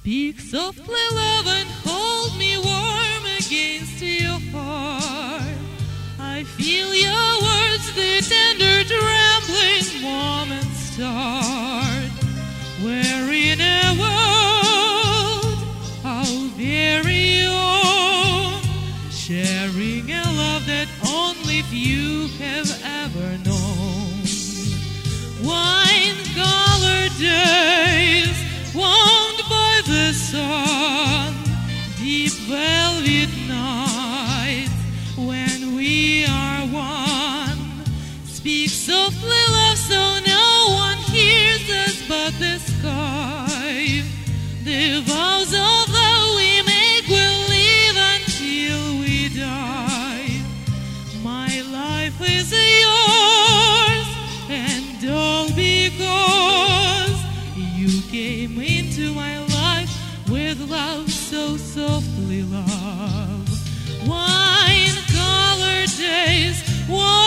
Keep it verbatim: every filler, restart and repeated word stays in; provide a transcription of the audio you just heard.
Speak softly, love, and hold me warm against your heart. I feel your words, the tender trembling moments start. We're in a world, our very own, sharing a love that only few have ever known. Wine-colored days, warmed by the sun, deep velvet nights when we are one. Speak softly, love, so no one hears us but the sky. The vows of love we make will live until we die. My life is yours, and all because you came into my life with love so softly, love. Wine-colored days,